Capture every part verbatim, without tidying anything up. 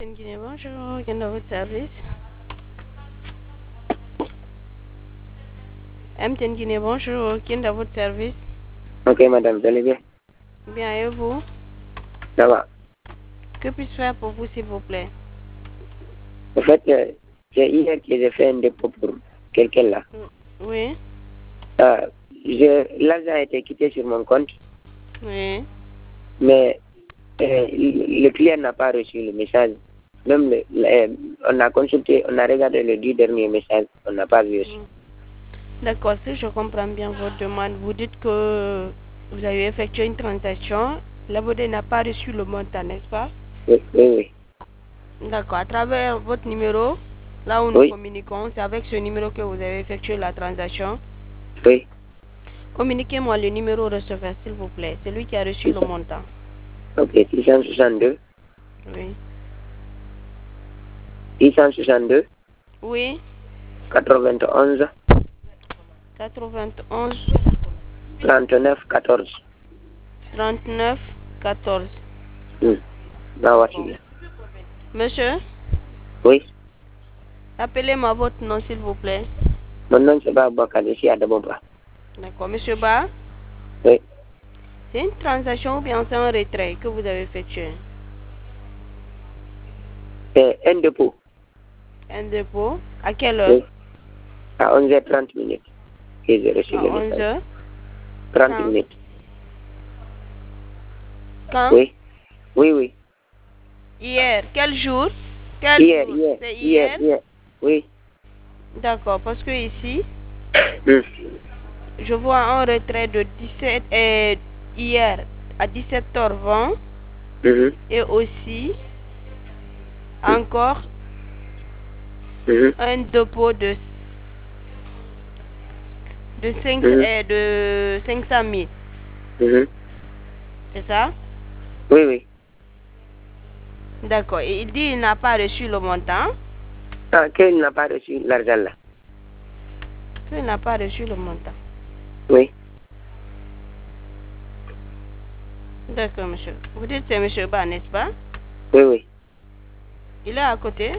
Guinée, bonjour, quel est votre service? M T N Guinée, bonjour, quel est votre service? Ok, madame, vous allez bien? Bien, et vous? Ça va. Que puis-je faire pour vous, s'il vous plaît? En fait, euh, c'est hier que j'ai fait un dépôt pour quelqu'un là. Oui. Euh, je- L'argent a été quitté sur mon compte, Oui. mais euh, le le client n'a pas reçu le message. Même le, le- euh, on a consulté, on a regardé les dix derniers messages, on n'a pas vu aussi. D'accord, si je comprends bien votre demande, vous dites que vous avez effectué une transaction, l'abonné n'a pas reçu le montant, n'est-ce pas? Oui, oui, oui. D'accord, à travers votre numéro, là où nous Oui, communiquons, c'est avec ce numéro que vous avez effectué la transaction. oui. Communiquez-moi le numéro receveur, s'il vous plaît, celui qui a reçu le montant. Ok, six cent soixante-deux, Oui. six cent soixante-deux, Oui. quatre-vingt-onze, quatre-vingt-onze, trente-neuf, quatorze. trente-neuf, quatorze. Hmm. Ah, voici bien. Monsieur, Oui, appelez-moi votre nom, s'il vous plaît. mon nom c'est Babakar, je suis à Daboba. D'accord, monsieur Ba, Oui, c'est une transaction ou bien c'est un retrait que vous avez effectué? c'est un dépôt. Un dépôt. À quelle heure? Oui, à onze heures trente minutes que j'ai reçu À le onze message. heures. trente Quand? minutes. Quand? Oui, oui, oui. Hier. Quel jour? Quel Hier, jour? hier, C'est hier, hier? hier. Oui. D'accord, parce que ici, Hmm. je vois un retrait de dix-sept euh, hier à dix-sept heures vingt Mhm. et aussi Hmm. encore Mhm. un dépôt de de cinq Mhm. euh, de cinq cent mille. Mhm. C'est ça? Oui, oui. D'accord. Et il dit qu'il n'a pas reçu le montant. Ah, qu'il n'a pas reçu l'argent là. Qu'il n'a pas reçu le montant. Oui. D'accord, monsieur. Vous dites que c'est monsieur Ba, n'est-ce pas? Oui, oui. Il est à côté.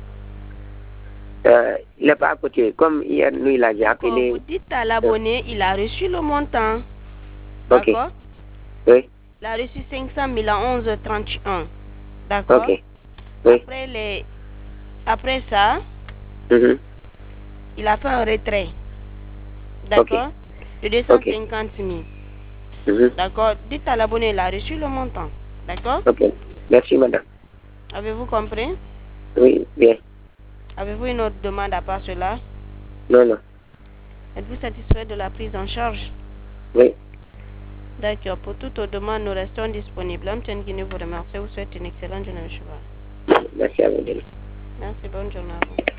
Euh, il n'est pas à côté. Comme hier, nous, il a déjà D'accord. Vous appelé. dites à Euh, l'abonné, il a reçu le montant. ok. D'accord? Oui. Il a reçu cinq cent mille à onze heures trente et un. Ok. D'accord? Oui. Après, les... Après ça, Mhm. il a fait un retrait. Ok. D'accord? De deux cent Ok. cinquante mille. Mhm. D'accord? Dites à l'abonné, il a reçu le montant. D'accord? Ok. Merci, madame. Avez-vous compris? Oui, bien. Avez-vous une autre demande à part cela? Non, non. Êtes-vous satisfait de la prise en charge? Oui. D'accord. Pour toute autre demande, nous restons disponibles. M T N Guinée vous remercie. Vous souhaite une excellente journée, monsieur Ba. Merci à vous. Merci. Bonne journée à vous.